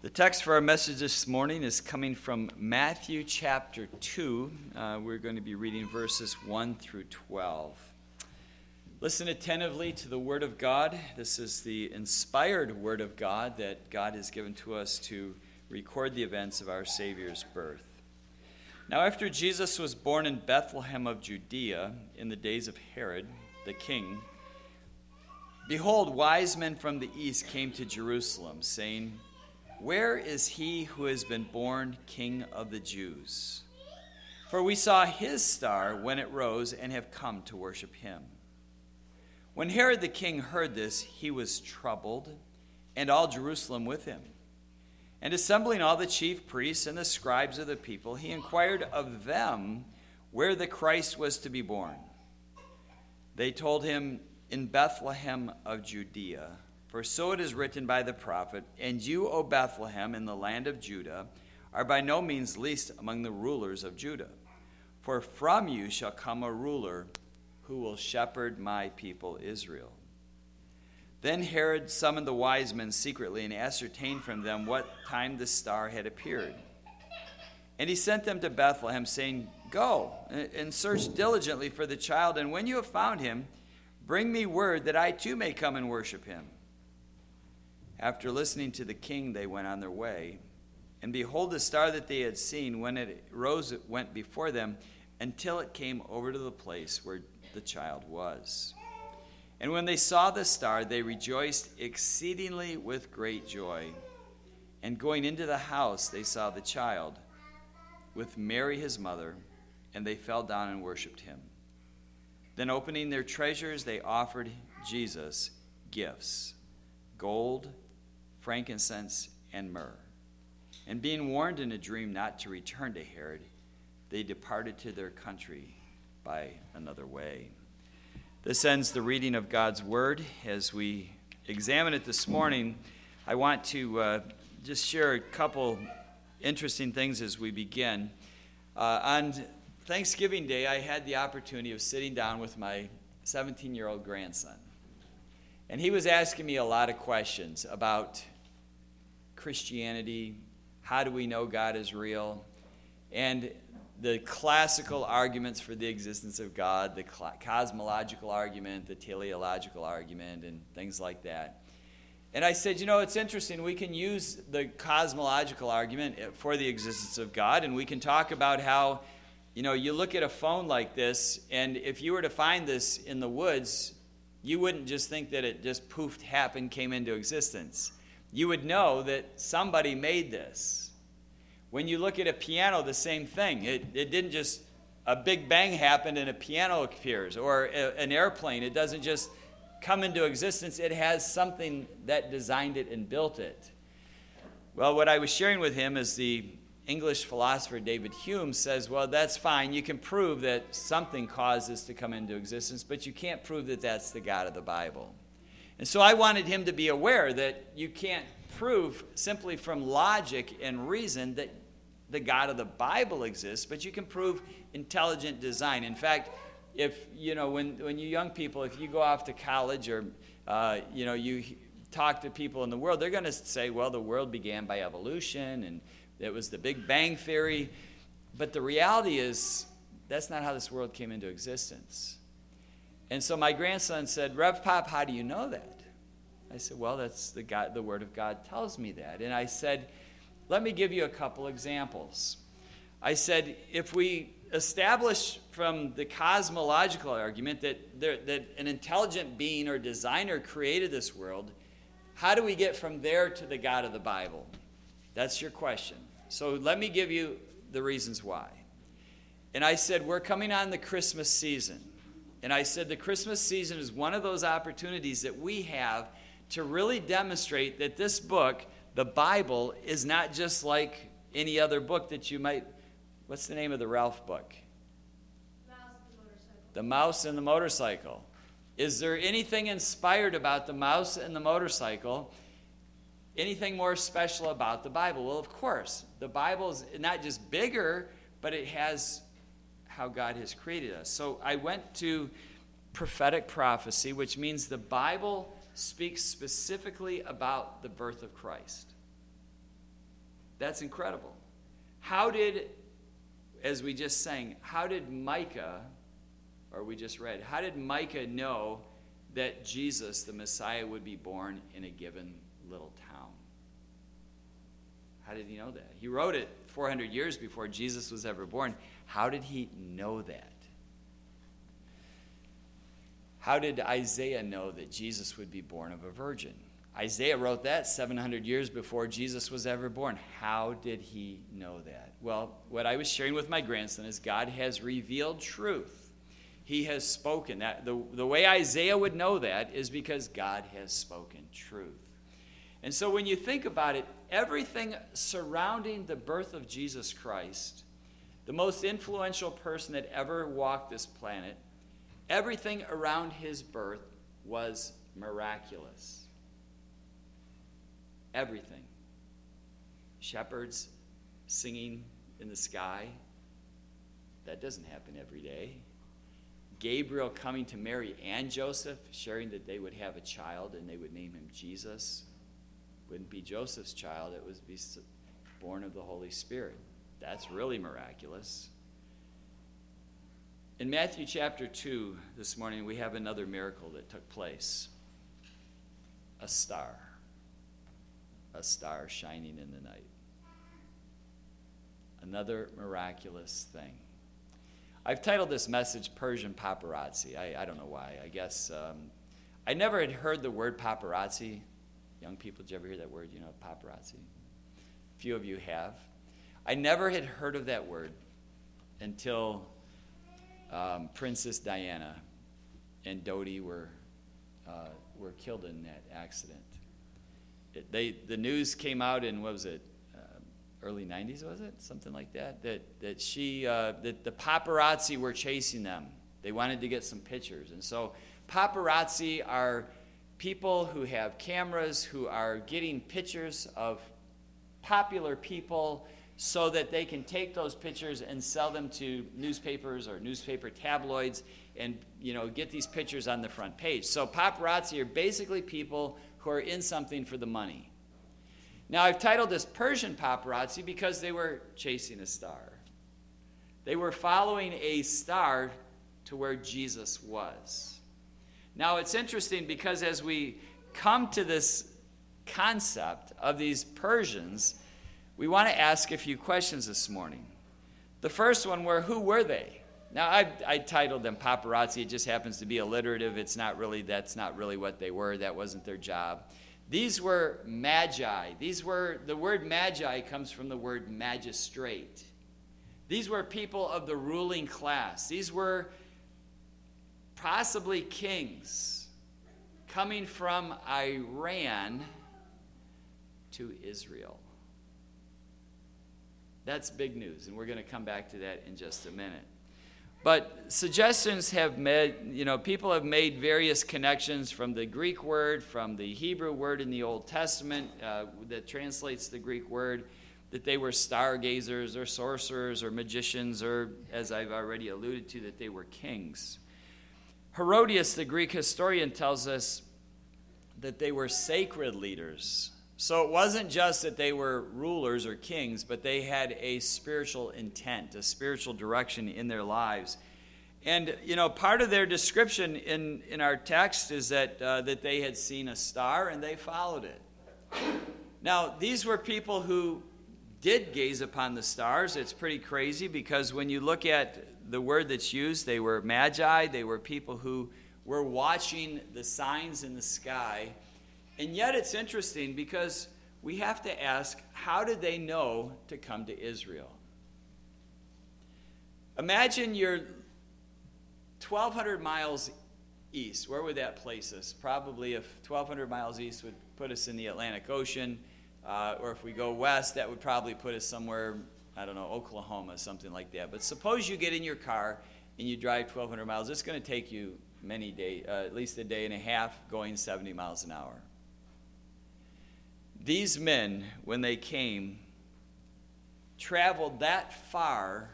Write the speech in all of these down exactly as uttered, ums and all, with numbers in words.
The text for our message this morning is coming from Matthew chapter two. Uh, we're going to be reading verses one through twelve. Listen attentively to the Word of God. This is the inspired Word of God that God has given to us to record the events of our Savior's birth. Now, after Jesus was born in Bethlehem of Judea in the days of Herod the king, behold, wise men from the east came to Jerusalem, saying, "Where is he who has been born King of the Jews? For we saw his star when it rose and have come to worship him." When Herod the king heard this, he was troubled, and all Jerusalem with him. And assembling all the chief priests and the scribes of the people, he inquired of them where the Christ was to be born. They told him, "In Bethlehem of Judea. For so it is written by the prophet, and you, O Bethlehem, in the land of Judah, are by no means least among the rulers of Judah. For from you shall come a ruler who will shepherd my people Israel." Then Herod summoned the wise men secretly and ascertained from them what time the star had appeared. And he sent them to Bethlehem, saying, "Go and search diligently for the child, and when you have found him, bring me word that I too may come and worship him." After listening to the king, they went on their way. And behold, the star that they had seen, when it rose, it went before them until it came over to the place where the child was. And when they saw the star, they rejoiced exceedingly with great joy. And going into the house, they saw the child with Mary his mother, and they fell down and worshipped him. Then opening their treasures, they offered Jesus gifts, gold, frankincense, and myrrh. And being warned in a dream not to return to Herod, they departed to their country by another way. This ends the reading of God's word. As we examine it this morning, I want to uh, just share a couple interesting things as we begin. Uh, on Thanksgiving Day, I had the opportunity of sitting down with my seventeen-year-old grandson. And he was asking me a lot of questions about Christianity, how do we know God is real, and the classical arguments for the existence of God, the cosmological argument, the teleological argument, and things like that. And I said, you know, it's interesting. We can use the cosmological argument for the existence of God, and we can talk about how, you know, you look at a phone like this, and if you were to find this in the woods, you wouldn't just think that it just poofed, happened, came into existence. You would know that somebody made this. When you look at a piano, the same thing. It, it didn't just, a big bang happened and a piano appears. Or a, an airplane, it doesn't just come into existence. It has something that designed it and built it. Well, what I was sharing with him is the English philosopher David Hume says, well, that's fine. You can prove that something caused this to come into existence, but you can't prove that that's the God of the Bible. And so I wanted him to be aware that you can't prove simply from logic and reason that the God of the Bible exists, but you can prove intelligent design. In fact, if, you know, when, when you young people, if you go off to college or, uh, you know, you talk to people in the world, they're going to say, well, the world began by evolution, and it was the Big Bang Theory. But the reality is, that's not how this world came into existence. And so my grandson said, "Rev Pop, how do you know that?" I said, well, that's the God, the Word of God tells me that. And I said, let me give you a couple examples. I said, if we establish from the cosmological argument that, there, that an intelligent being or designer created this world, how do we get from there to the God of the Bible? That's your question. So let me give you the reasons why. And I said, we're coming on the Christmas season. And I said, the Christmas season is one of those opportunities that we have to really demonstrate that this book, the Bible, is not just like any other book that you might, what's the name of the Ralph book? Mouse and the Motorcycle. The Mouse and the Motorcycle. Is there anything inspired about the Mouse and the Motorcycle? Anything more special about the Bible? Well, of course. The Bible is not just bigger, but it has how God has created us. So I went to prophetic prophecy, which means the Bible speaks specifically about the birth of Christ. That's incredible. How did, as we just sang, how did Micah, or we just read, how did Micah know that Jesus, the Messiah, would be born in a given little town? How did he know that? He wrote it four hundred years before Jesus was ever born. How did he know that? How did Isaiah know that Jesus would be born of a virgin? Isaiah wrote that seven hundred years before Jesus was ever born. How did he know that? Well, what I was sharing with my grandson is God has revealed truth. He has spoken. That the, the way Isaiah would know that is because God has spoken truth. And so when you think about it, everything surrounding the birth of Jesus Christ, the most influential person that ever walked this planet, everything around his birth was miraculous. Everything. Shepherds singing in the sky. That doesn't happen every day. Gabriel coming to Mary and Joseph, sharing that they would have a child and they would name him Jesus. Wouldn't be Joseph's child, it would be born of the Holy Spirit. That's really miraculous. In Matthew chapter two this morning, we have another miracle that took place. A star. A star shining in the night. Another miraculous thing. I've titled this message Persian Paparazzi. I, I don't know why. I guess um, I never had heard the word paparazzi. Young people, did you ever hear that word? You know, paparazzi. A few of you have. I never had heard of that word until um, Princess Diana and Dodi were uh, were killed in that accident. It, they the news came out in, what was it, uh, early nineties, was it? Something like that. That that she uh, that the paparazzi were chasing them. They wanted to get some pictures, and so paparazzi are people who have cameras who are getting pictures of popular people so that they can take those pictures and sell them to newspapers or newspaper tabloids and, you know, get these pictures on the front page. So paparazzi are basically people who are in something for the money. Now, I've titled this Persian paparazzi because they were chasing a star. They were following a star to where Jesus was. Now, it's interesting because as we come to this concept of these Persians, we want to ask a few questions this morning. The first one were, who were they? Now, I, I titled them paparazzi. It just happens to be alliterative. It's not really, that's not really what they were. That wasn't their job. These were magi. These were, the word magi comes from the word magistrate. These were people of the ruling class. These were possibly kings coming from Iran to Israel. That's big news, and we're going to come back to that in just a minute. But suggestions have made, you know, people have made various connections from the Greek word, from the Hebrew word in the Old Testament uh, that translates the Greek word, that they were stargazers or sorcerers or magicians, or, as I've already alluded to, that they were kings. Herodias, the Greek historian, tells us that they were sacred leaders. So it wasn't just that they were rulers or kings, but they had a spiritual intent, a spiritual direction in their lives. And, you know, part of their description in, in our text is that, uh, that they had seen a star and they followed it. Now, these were people who did gaze upon the stars. It's pretty crazy because when you look at the word that's used, they were magi, they were people who were watching the signs in the sky. And yet it's interesting because we have to ask, how did they know to come to Israel? Imagine you're twelve hundred miles east. Where would that place us? Probably if twelve hundred miles east would put us in the Atlantic Ocean, uh, or if we go west, that would probably put us somewhere, I don't know, Oklahoma, something like that. But suppose you get in your car and you drive twelve hundred miles. It's going to take you many days, uh, at least a day and a half, going seventy miles an hour. These men, when they came, traveled that far,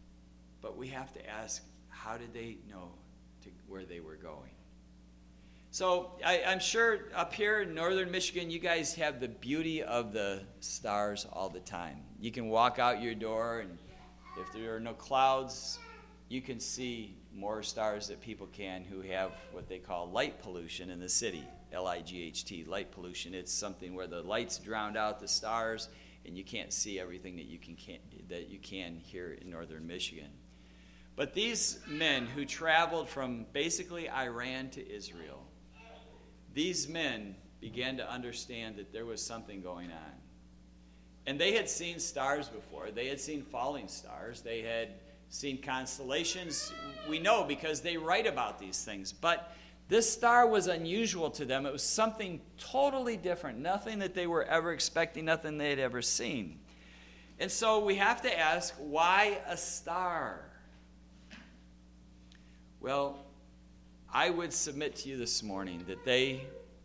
but we have to ask, how did they know to where they were going? So I, I'm sure up here in northern Michigan, you guys have the beauty of the stars all the time. You can walk out your door, and if there are no clouds, you can see more stars that people can who have what they call light pollution in the city, L I G H T, light pollution. It's something where the lights drown out the stars, and you can't see everything that you can, can that you can here in northern Michigan. But these men who traveled from basically Iran to Israel, these men began to understand that there was something going on. And they had seen stars before. They had seen falling stars. They had seen constellations. We know because they write about these things. But this star was unusual to them. It was something totally different, nothing that they were ever expecting, nothing they had ever seen. And so we have to ask, why a star? Well, I would submit to you this morning that they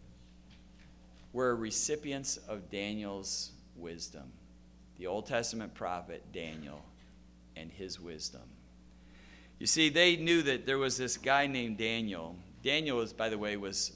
were recipients of Daniel's wisdom, the Old Testament prophet Daniel and his wisdom. You see, they knew that there was this guy named Daniel. Daniel was, by the way, was,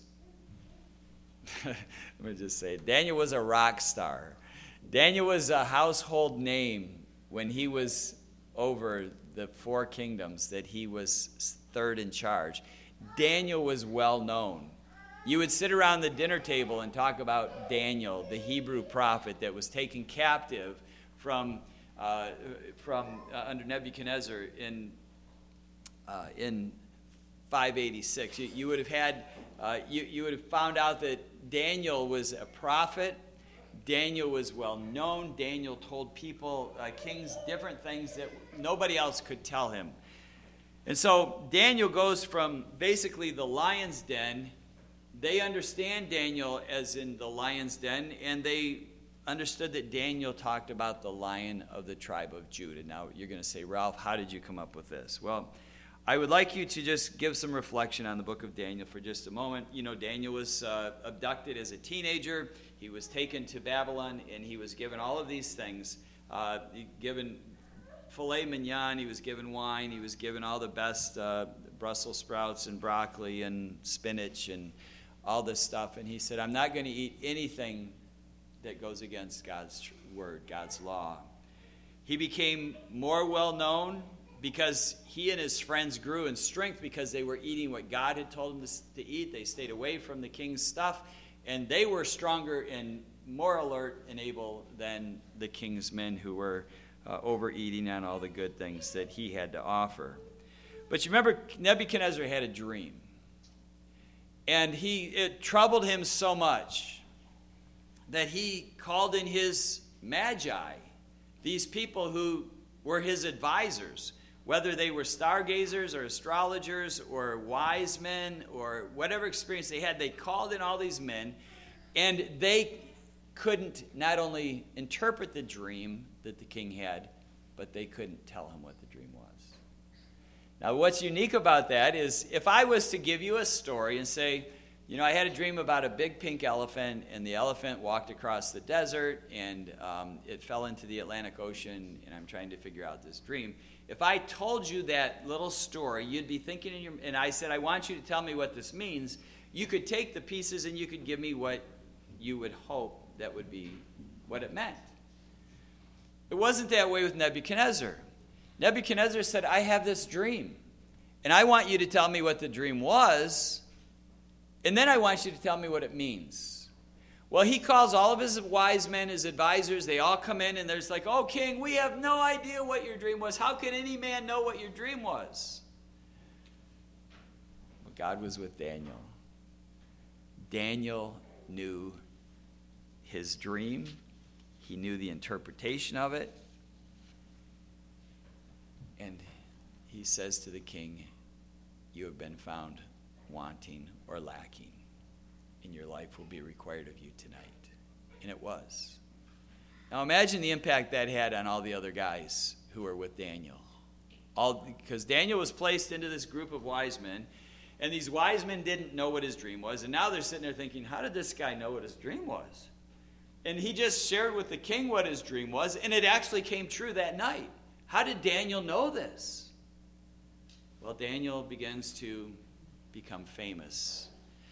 let me just say, Daniel was a rock star. Daniel was a household name when he was over the four kingdoms, that he was third in charge. Daniel was well known. You would sit around the dinner table and talk about Daniel, the Hebrew prophet that was taken captive from uh, from uh, under Nebuchadnezzar in uh, in five eighty-six. You, you would have had uh, you you would have found out that Daniel was a prophet. Daniel was well known. Daniel told people, uh, kings, different things that nobody else could tell him. And so Daniel goes from basically the lion's den. They understand Daniel as in the lion's den, and they understood that Daniel talked about the lion of the tribe of Judah. Now you're going to say, Ralph, how did you come up with this? Well, I would like you to just give some reflection on the book of Daniel for just a moment. You know, Daniel was uh, abducted as a teenager. He was taken to Babylon, and he was given all of these things, uh, given filet mignon, he was given wine, he was given all the best uh, Brussels sprouts and broccoli and spinach and all this stuff. And he said, I'm not going to eat anything that goes against God's word, God's law. He became more well known because he and his friends grew in strength because they were eating what God had told them to, to eat. They stayed away from the king's stuff, and they were stronger and more alert and able than the king's men who were uh, overeating on all the good things that he had to offer. But you remember, Nebuchadnezzar had a dream, and he it troubled him so much that he called in his magi, these people who were his advisors, whether they were stargazers or astrologers or wise men or whatever experience they had. They called in all these men, and they couldn't not only interpret the dream that the king had, but they couldn't tell him what the dream was. Now, what's unique about that is if I was to give you a story and say, you know, I had a dream about a big pink elephant, and the elephant walked across the desert, and um, it fell into the Atlantic Ocean, and I'm trying to figure out this dream. If I told you that little story, you'd be thinking in your, and I said, I want you to tell me what this means. You could take the pieces and you could give me what you would hope that would be what it meant. It wasn't that way with Nebuchadnezzar. Nebuchadnezzar said, I have this dream, and I want you to tell me what the dream was, and then I want you to tell me what it means. Well, he calls all of his wise men, his advisors. They all come in, and there's like, oh, king, we have no idea what your dream was. How can any man know what your dream was? Well, God was with Daniel. Daniel knew his dream. He knew the interpretation of it. And he says to the king, you have been found wanting or lacking, and your life will be required of you tonight. And it was. Now imagine the impact that had on all the other guys who were with Daniel. All because Daniel was placed into this group of wise men, and these wise men didn't know what his dream was, and now they're sitting there thinking, how did this guy know what his dream was? And he just shared with the king what his dream was, and it actually came true that night. How did Daniel know this? Well, Daniel begins to become famous.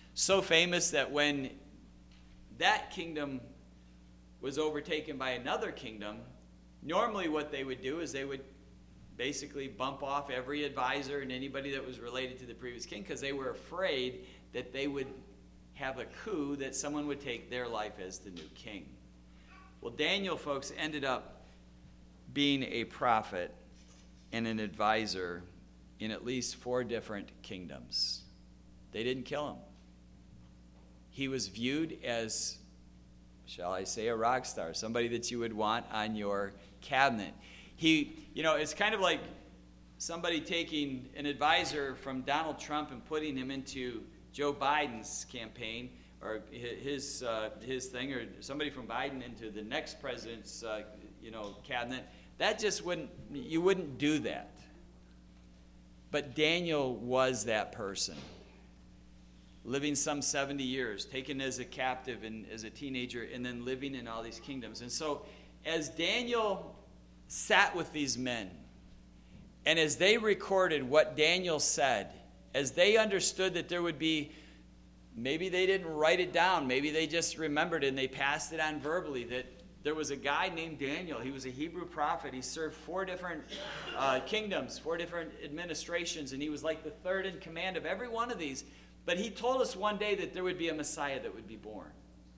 So famous that when that kingdom was overtaken by another kingdom, normally what they would do is they would basically bump off every advisor and anybody that was related to the previous king, because they were afraid that they would have a coup, that someone would take their life as the new king. Well, Daniel, folks, ended up being a prophet and an advisor in at least four different kingdoms. They didn't kill him. He was viewed as, shall I say, a rock star, somebody that you would want on your cabinet. He, you know, it's kind of like somebody taking an advisor from Donald Trump and putting him into Joe Biden's campaign, or his uh, his thing, or somebody from Biden into the next president's, uh, you know, cabinet. That just wouldn't, you wouldn't do that. But Daniel was that person, living some seventy years, taken as a captive and as a teenager, and then living in all these kingdoms. And so, as Daniel sat with these men, and as they recorded what Daniel said, as they understood that there would be, maybe they didn't write it down, maybe they just remembered it and they passed it on verbally, that there was a guy named Daniel. He was a Hebrew prophet. He served four different uh, kingdoms, four different administrations, and he was like the third in command of every one of these. But he told us one day that there would be a Messiah that would be born,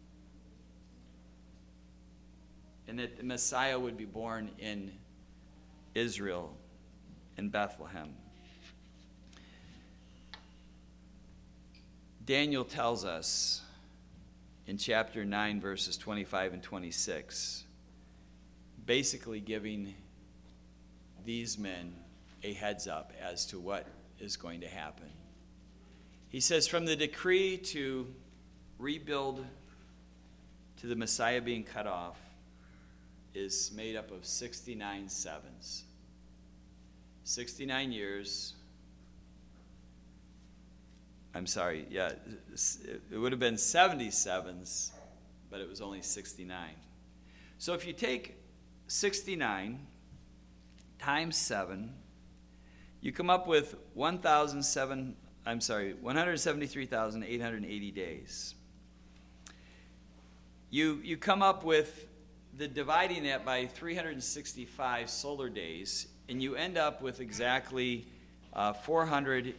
and that the Messiah would be born in Israel, in Bethlehem. Daniel tells us in chapter nine, verses twenty-five and twenty-six, basically giving these men a heads up as to what is going to happen. He says, from the decree to rebuild to the Messiah being cut off is made up of sixty-nine sevens. sixty-nine years. I'm sorry, yeah, it would have been seventy-sevens, but it was only sixty-nine. So if you take sixty-nine times seven, you come up with one thousand seven, I'm sorry, one hundred seventy-three thousand eight hundred eighty days. You you come up with the dividing that by three hundred sixty-five solar days, and you end up with exactly uh, four hundred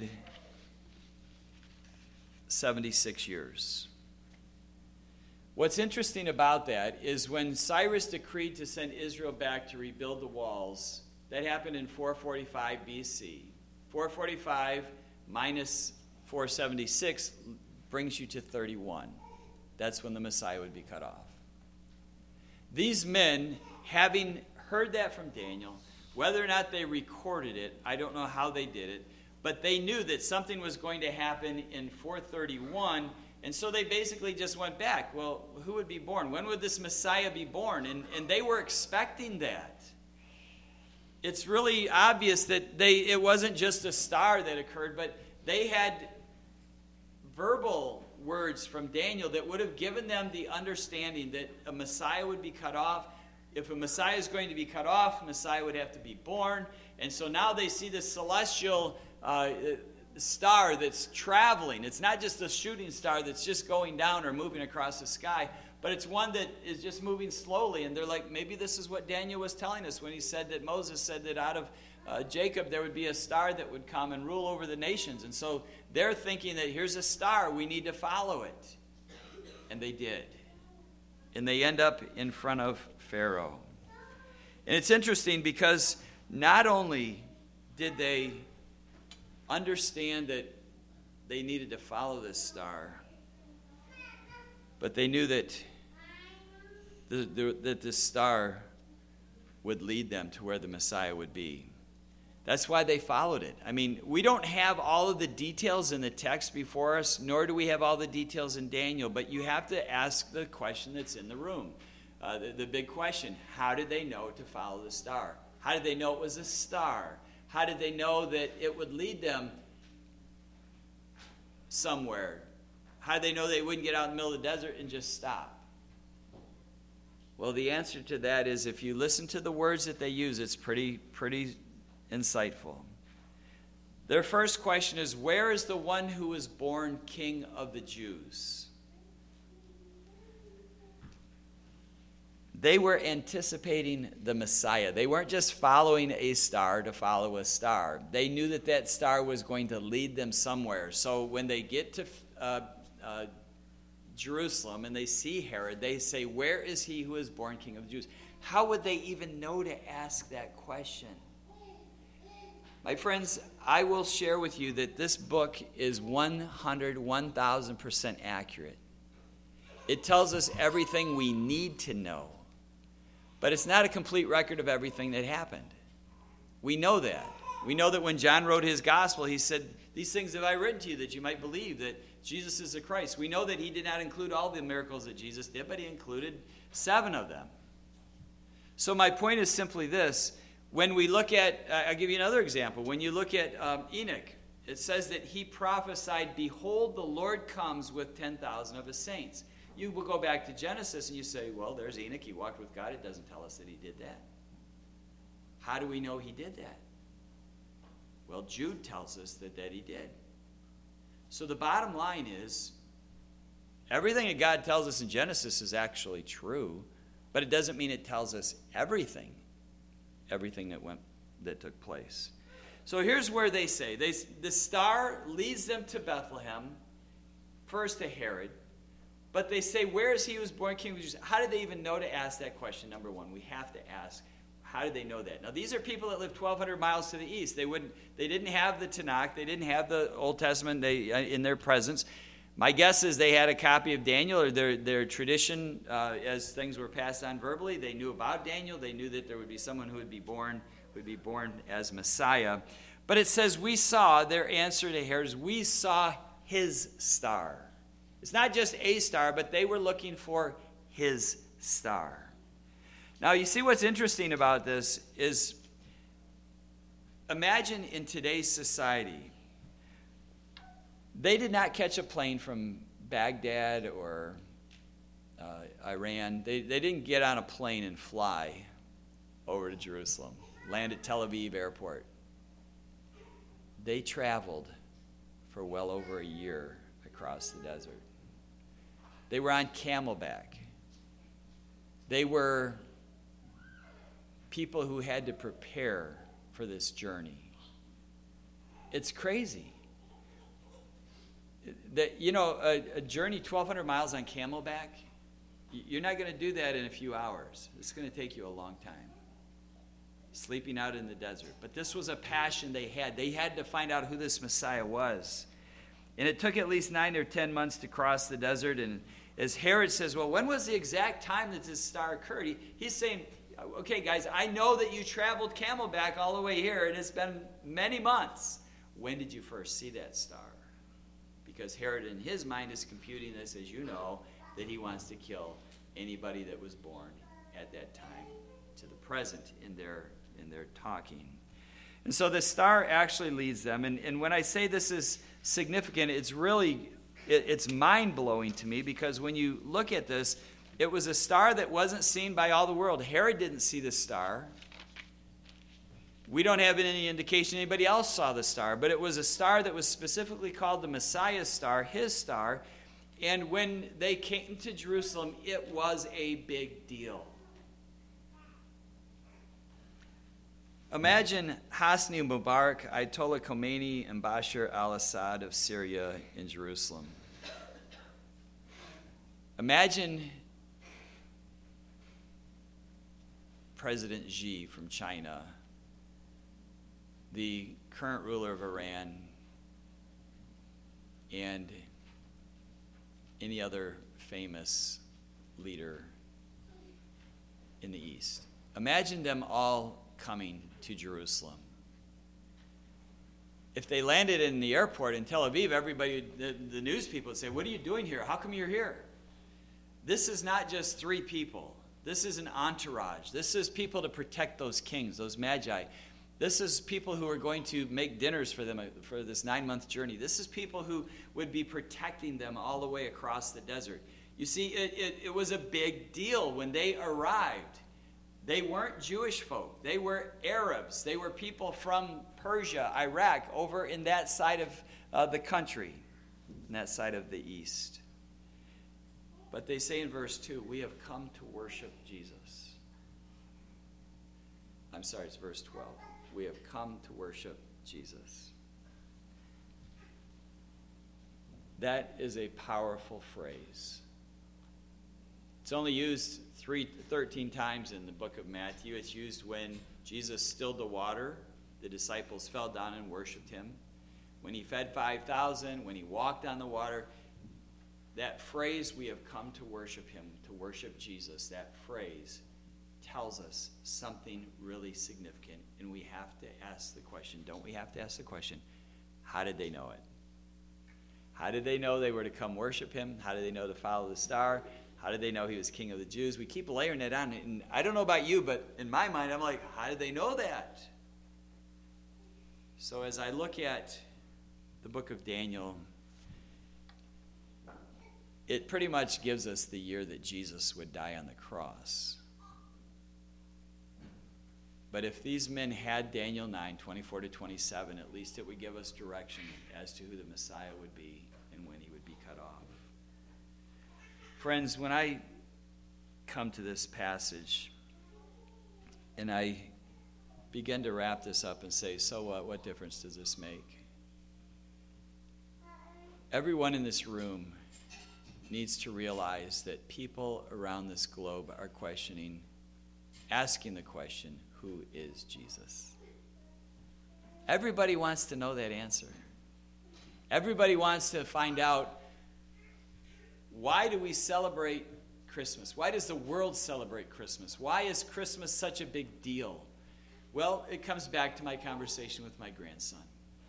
seventy-six years. What's interesting about that is when Cyrus decreed to send Israel back to rebuild the walls, that happened in four forty-five B C. four forty-five minus four seventy-six brings you to thirty-one. That's when the Messiah would be cut off. These men, having heard that from Daniel, whether or not they recorded it, I don't know how they did it, but they knew that something was going to happen in four thirty-one, and so they basically just went back. Well, who would be born? When would this Messiah be born? And, and they were expecting that. It's really obvious that they it wasn't just a star that occurred, but they had verbal words from Daniel that would have given them the understanding that a Messiah would be cut off. If a Messiah is going to be cut off, Messiah would have to be born. And so now they see this celestial uh, star that's traveling. It's not just a shooting star that's just going down or moving across the sky, but it's one that is just moving slowly. And they're like, maybe this is what Daniel was telling us when he said that Moses said that out of uh, Jacob there would be a star that would come and rule over the nations. And so they're thinking that here's a star, we need to follow it. And they did. And they end up in front of Pharaoh. And it's interesting because not only did they understand that they needed to follow this star, but they knew that the, the, that this star would lead them to where the Messiah would be. That's why they followed it. I mean, we don't have all of the details in the text before us, nor do we have all the details in Daniel, but you have to ask the question that's in the room. Uh, the, the big question, how did they know to follow the star? How did they know it was a star? How did they know that it would lead them somewhere? How did they know they wouldn't get out in the middle of the desert and just stop? Well, the answer to that is if you listen to the words that they use, it's pretty, pretty insightful. Their first question is, where is the one who was born King of the Jews? They were anticipating the Messiah. They weren't just following a star to follow a star. They knew that that star was going to lead them somewhere. So when they get to uh, uh, Jerusalem and they see Herod, they say, where is he who is born King of the Jews? How would they even know to ask that question? My friends, I will share with you that this book is one hundred, one thousand percent accurate. It tells us everything we need to know. But it's not a complete record of everything that happened. We know that. We know that when John wrote his gospel, he said, these things have I written to you that you might believe that Jesus is the Christ. We know that he did not include all the miracles that Jesus did, but he included seven of them. So my point is simply this. When we look at, I'll give you another example. When you look at um, Enoch, it says that he prophesied, behold, the Lord comes with ten thousand of his saints. You will go back to Genesis and you say, well, there's Enoch. He walked with God. It doesn't tell us that he did that. How do we know he did that? Well, Jude tells us that, that he did. So the bottom line is, everything that God tells us in Genesis is actually true, but it doesn't mean it tells us everything, everything that went, that took place. So here's where they say, they, the star leads them to Bethlehem, first to Herod. But they say, where is he who was born King of the Jews? How did they even know to ask that question? Number one, we have to ask, how did they know that? Now, these are people that live twelve hundred miles to the east. They wouldn't. They didn't have the Tanakh. They didn't have the Old Testament they, uh, in their presence. My guess is they had a copy of Daniel, or their, their tradition, uh, as things were passed on verbally. They knew about Daniel. They knew that there would be someone who would be born, would be born as Messiah. But it says, we saw, their answer to Herod is, we saw his star. It's not just a star, but they were looking for his star. Now, you see what's interesting about this is, imagine in today's society, they did not catch a plane from Baghdad or uh, Iran. They, they didn't get on a plane and fly over to Jerusalem, land at Tel Aviv airport. They traveled for well over a year across the desert. They were on camelback. They were people who had to prepare for this journey. It's crazy. That, you know, a, a journey twelve hundred miles on camelback, you're not going to do that in a few hours. It's going to take you a long time. Sleeping out in the desert. But this was a passion they had. They had to find out who this Messiah was. And it took at least nine or ten months to cross the desert. And as Herod says, well, when was the exact time that this star occurred? He, he's saying, okay, guys, I know that you traveled camelback all the way here, and it's been many months. When did you first see that star? Because Herod, in his mind, is computing this, as you know, that he wants to kill anybody that was born at that time to the present in their, in their talking. And so the star actually leads them. And, and when I say this is significant, it's really, it, it's mind-blowing to me, because when you look at this, it was a star that wasn't seen by all the world. Herod didn't see the star. We don't have any indication anybody else saw the star, but it was a star that was specifically called the Messiah star, his star. And when they came to Jerusalem, it was a big deal. Imagine Hosni Mubarak, Ayatollah Khomeini, and Bashar al-Assad of Syria in Jerusalem. Imagine President Xi from China, the current ruler of Iran, and any other famous leader in the East. Imagine them all coming to Jerusalem. If they landed in the airport in Tel Aviv, everybody, the, the news people would say, what are you doing here? How come you're here? This is not just three people. This is an entourage. This is people to protect those kings, those magi. This is people who are going to make dinners for them for this nine-month journey. This is people who would be protecting them all the way across the desert. You see, it, it, it was a big deal when they arrived. They weren't Jewish folk. They were Arabs. They were people from Persia, Iraq, over in that side of uh, the country, in that side of the east. But they say in verse two, we have come to worship Jesus. I'm sorry, it's verse twelve. We have come to worship Jesus. That is a powerful phrase. It's only used three, thirteen times in the book of Matthew. It's used when Jesus stilled the water. The disciples fell down and worshiped him. When he fed five thousand, when he walked on the water. That phrase, we have come to worship him, to worship Jesus, that phrase tells us something really significant. And we have to ask the question, don't we have to ask the question, how did they know it? How did they know they were to come worship him? How did they know to follow the star? How did they know he was king of the Jews? We keep layering it on. And I don't know about you, but in my mind, I'm like, how did they know that? So as I look at the book of Daniel, it pretty much gives us the year that Jesus would die on the cross. But if these men had Daniel nine, twenty-four to twenty-seven, at least it would give us direction as to who the Messiah would be and when he would be cut off. Friends, when I come to this passage and I begin to wrap this up and say, so what? What difference does this make? Everyone in this room needs to realize that people around this globe are questioning, asking the question, who is Jesus? Everybody wants to know that answer. Everybody wants to find out, why do we celebrate Christmas? Why does the world celebrate Christmas? Why is Christmas such a big deal? Well, it comes back to my conversation with my grandson.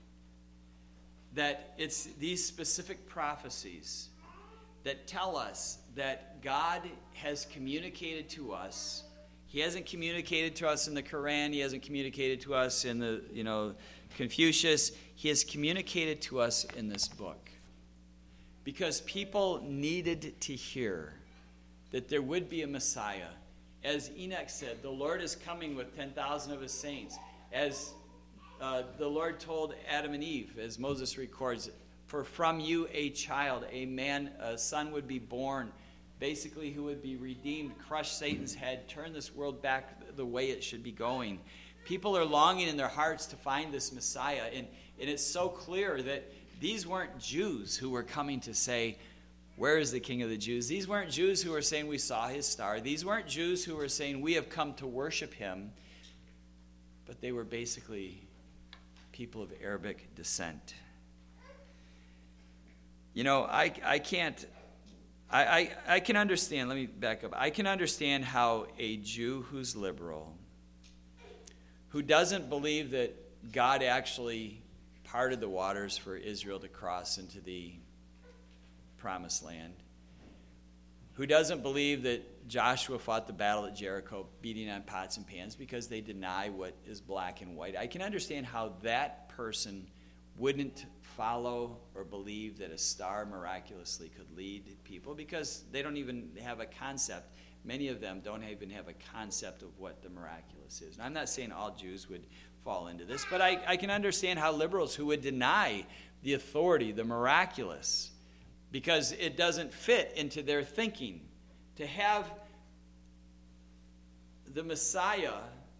That it's these specific prophecies that tell us that God has communicated to us. He hasn't communicated to us in the Quran. He hasn't communicated to us in the, you know, Confucius. He has communicated to us in this book. Because people needed to hear that there would be a Messiah. As Enoch said, the Lord is coming with ten thousand of his saints. As uh, the Lord told Adam and Eve, as Moses records, for from you a child, a man, a son would be born, basically who would be redeemed, crush Satan's head, turn this world back the way it should be going. People are longing in their hearts to find this Messiah. And, and it's so clear that these weren't Jews who were coming to say, where is the King of the Jews? These weren't Jews who were saying we saw his star. These weren't Jews who were saying we have come to worship him. But they were basically people of Arabic descent. You know, I, I can't, I, I, I can understand, let me back up. I can understand how a Jew who's liberal, who doesn't believe that God actually parted the waters for Israel to cross into the promised land, who doesn't believe that Joshua fought the battle at Jericho beating on pots and pans because they deny what is black and white. I can understand how that person wouldn't follow or believe that a star miraculously could lead people because they don't even have a concept. Many of them don't even have a concept of what the miraculous is. And I'm not saying all Jews would fall into this, but I, I can understand how liberals who would deny the authority, the miraculous, because it doesn't fit into their thinking. To have the Messiah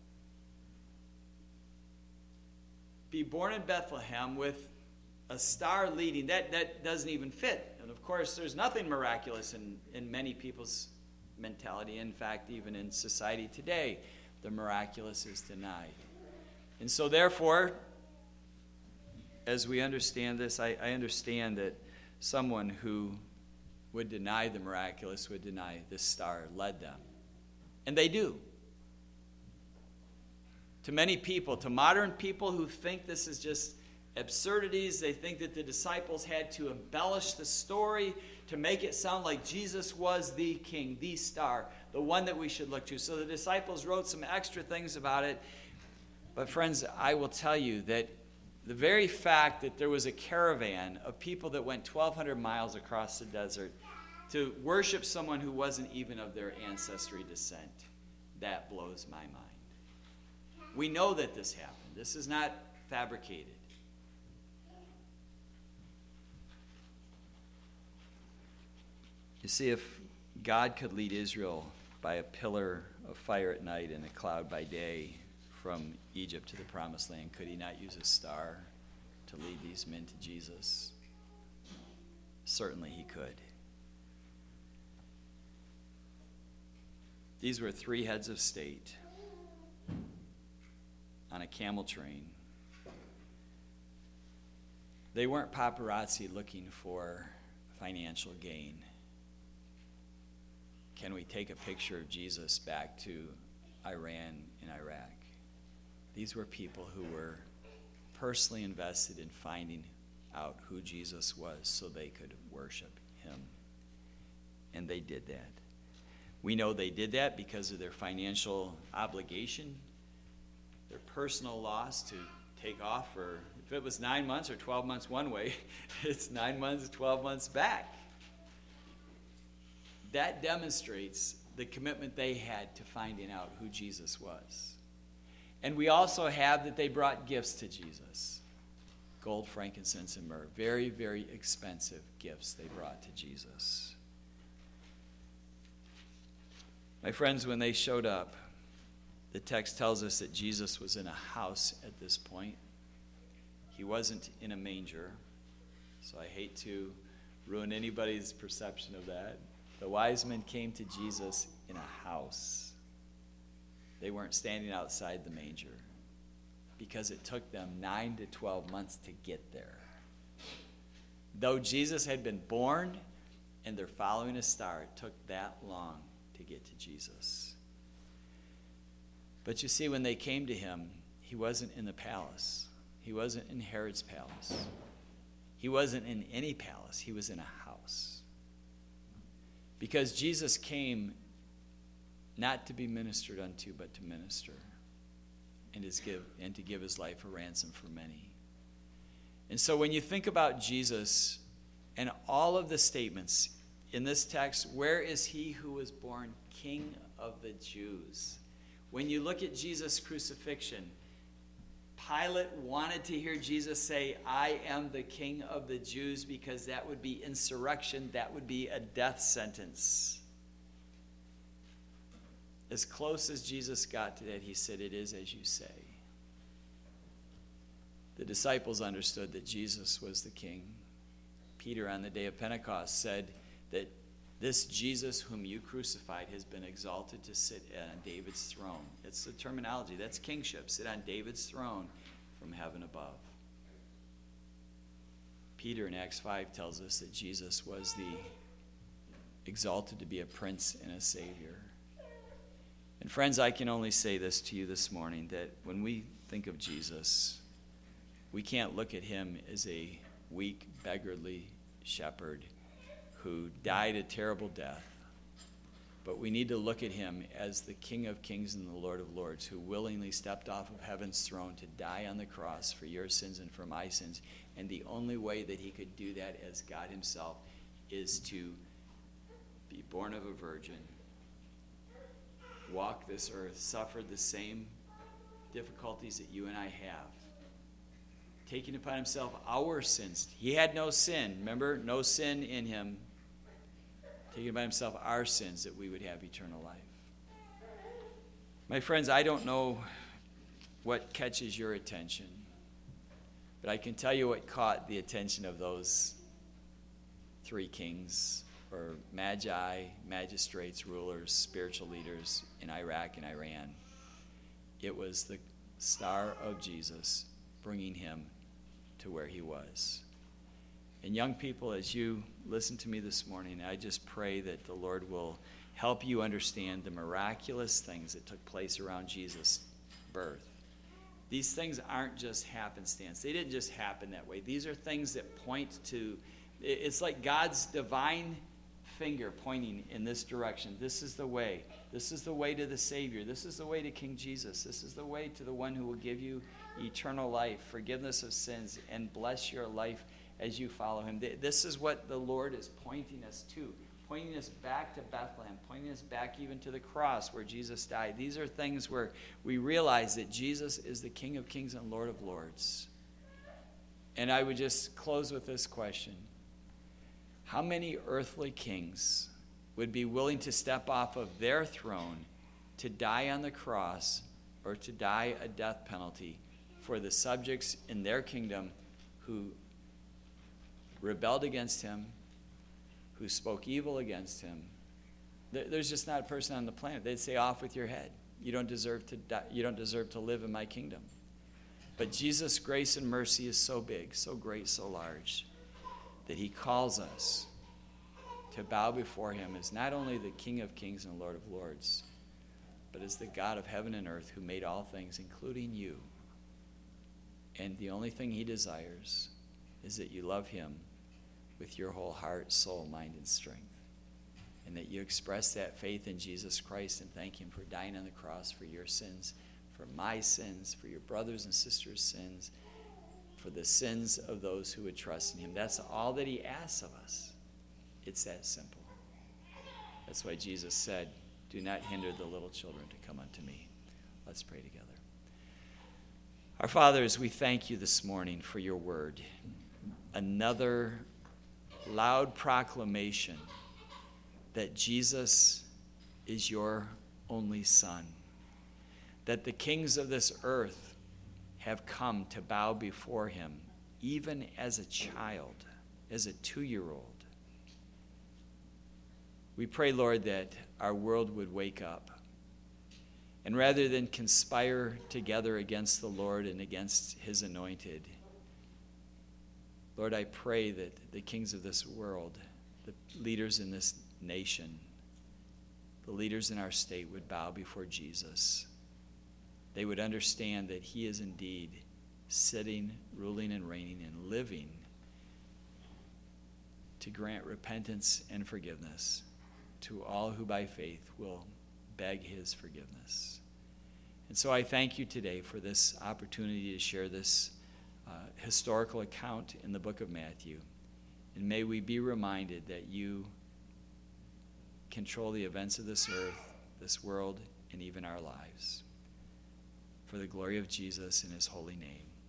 be born in Bethlehem with a star leading, that, that doesn't even fit. And of course, there's nothing miraculous in, in many people's mentality. In fact, even in society today, the miraculous is denied. And so therefore, as we understand this, I, I understand that someone who would deny the miraculous would deny this star led them. And they do. To many people, to modern people who think this is just absurdities, they think that the disciples had to embellish the story to make it sound like Jesus was the king, the star, the one that we should look to. So the disciples wrote some extra things about it. But friends, I will tell you that the very fact that there was a caravan of people that went twelve hundred miles across the desert to worship someone who wasn't even of their ancestry descent, That blows my mind. We know that this happened. This is not fabricated. You see, if God could lead Israel by a pillar of fire at night and a cloud by day from Egypt to the promised land, could he not use a star to lead these men to Jesus? Certainly he could. These were three heads of state on a camel train. They weren't paparazzi looking for financial gain. Can we take a picture of Jesus back to Iran and Iraq? These were people who were personally invested in finding out who Jesus was so they could worship him. And they did that. We know they did that because of their financial obligation, their personal loss to take off for, if it was nine months or twelve months one way, it's nine months, twelve months back. That demonstrates the commitment they had to finding out who Jesus was. And we also have that they brought gifts to Jesus. Gold, frankincense, and myrrh. Very, very expensive gifts they brought to Jesus. My friends, when they showed up, the text tells us that Jesus was in a house at this point. He wasn't in a manger. So I hate to ruin anybody's perception of that. The wise men came to Jesus in a house. They weren't standing outside the manger because it took them nine to twelve months to get there. Though Jesus had been born and they're following a star, it took that long to get to Jesus. But you see, when they came to him, he wasn't in the palace. He wasn't in Herod's palace. He wasn't in any palace. He was in a house. Because Jesus came not to be ministered unto, but to minister and, his give, and to give his life a ransom for many. And so when you think about Jesus and all of the statements in this text, where is he who was born King of the Jews? When you look at Jesus' crucifixion, Pilate wanted to hear Jesus say, I am the King of the Jews, because that would be insurrection. That would be a death sentence. As close as Jesus got to that, he said, it is as you say. The disciples understood that Jesus was the King. Peter, on the day of Pentecost, said that this Jesus whom you crucified has been exalted to sit on David's throne. It's the terminology. That's kingship. Sit on David's throne from heaven above. Peter in Acts five tells us that Jesus was the exalted to be a prince and a savior. And friends, I can only say this to you this morning, that when we think of Jesus, we can't look at him as a weak, beggarly shepherd who died a terrible death. But we need to look at him as the King of Kings and the Lord of Lords, who willingly stepped off of heaven's throne to die on the cross for your sins and for my sins. And the only way that he could do that as God himself is to be born of a virgin, walk this earth, suffer the same difficulties that you and I have, taking upon himself our sins. He had no sin. Remember, no sin in him. Taking upon himself our sins that we would have eternal life. My friends, I don't know what catches your attention, but I can tell you what caught the attention of those three kings, or magi, magistrates, rulers, spiritual leaders in Iraq and Iran. It was the star of Jesus bringing him to where he was. And young people, as you listen to me this morning, I just pray that the Lord will help you understand the miraculous things that took place around Jesus' birth. These things aren't just happenstance. They didn't just happen that way. These are things that point to, it's like God's divine finger pointing in this direction. This is the way. This is the way to the Savior. This is the way to King Jesus. This is the way to the one who will give you eternal life, forgiveness of sins, and bless your life as you follow him. This is what the Lord is pointing us to, pointing us back to Bethlehem, pointing us back even to the cross where Jesus died. These are things where we realize that Jesus is the King of Kings and Lord of Lords. And I would just close with this question. How many earthly kings would be willing to step off of their throne to die on the cross or to die a death penalty for the subjects in their kingdom who rebelled against him, who spoke evil against him? There's just not a person on the planet. They'd say, off with your head. You don't deserve to die. You don't deserve to live in my kingdom. But Jesus' grace and mercy is so big, so great, so large, that he calls us to bow before him as not only the King of Kings and Lord of Lords, but as the God of heaven and earth who made all things, including you. And the only thing he desires is that you love him with your whole heart, soul, mind, and strength. And that you express that faith in Jesus Christ and thank him for dying on the cross for your sins, for my sins, for your brothers and sisters' sins, for the sins of those who would trust in him. That's all that he asks of us. It's that simple. That's why Jesus said, do not hinder the little children to come unto me. Let's pray together. Our fathers, we thank you this morning for your word. Another loud proclamation that Jesus is your only Son, that the kings of this earth have come to bow before him, even as a child, as a two-year-old. We pray, Lord, that our world would wake up, and rather than conspire together against the Lord and against his anointed, Lord, I pray that the kings of this world, the leaders in this nation, the leaders in our state would bow before Jesus. They would understand that he is indeed sitting, ruling, and reigning and living to grant repentance and forgiveness to all who by faith will beg his forgiveness. And so I thank you today for this opportunity to share this uh, historical account in the book of Matthew. And may we be reminded that you control the events of this earth, this world, and even our lives. For the glory of Jesus in his holy name.